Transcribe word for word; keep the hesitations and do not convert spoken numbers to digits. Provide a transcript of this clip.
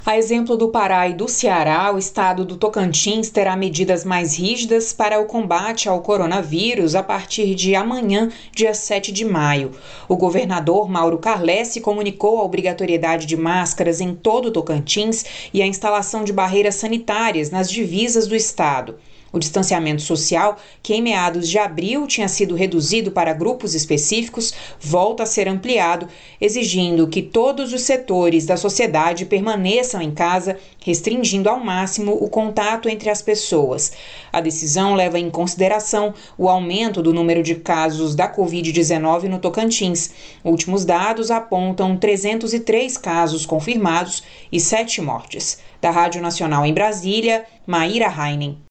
A exemplo do Pará e do Ceará, o estado do Tocantins terá medidas mais rígidas para o combate ao coronavírus a partir de amanhã, dia sete de maio. O governador Mauro Carlessi comunicou a obrigatoriedade de máscaras em todo o Tocantins e a instalação de barreiras sanitárias nas divisas do estado. O distanciamento social, que em meados de abril tinha sido reduzido para grupos específicos, volta a ser ampliado, exigindo que todos os setores da sociedade permaneçam em casa, restringindo ao máximo o contato entre as pessoas. A decisão leva em consideração o aumento do número de casos da covid dezenove no Tocantins. Últimos dados apontam trezentos e três casos confirmados e sete mortes. Da Rádio Nacional em Brasília, Maíra Heinen.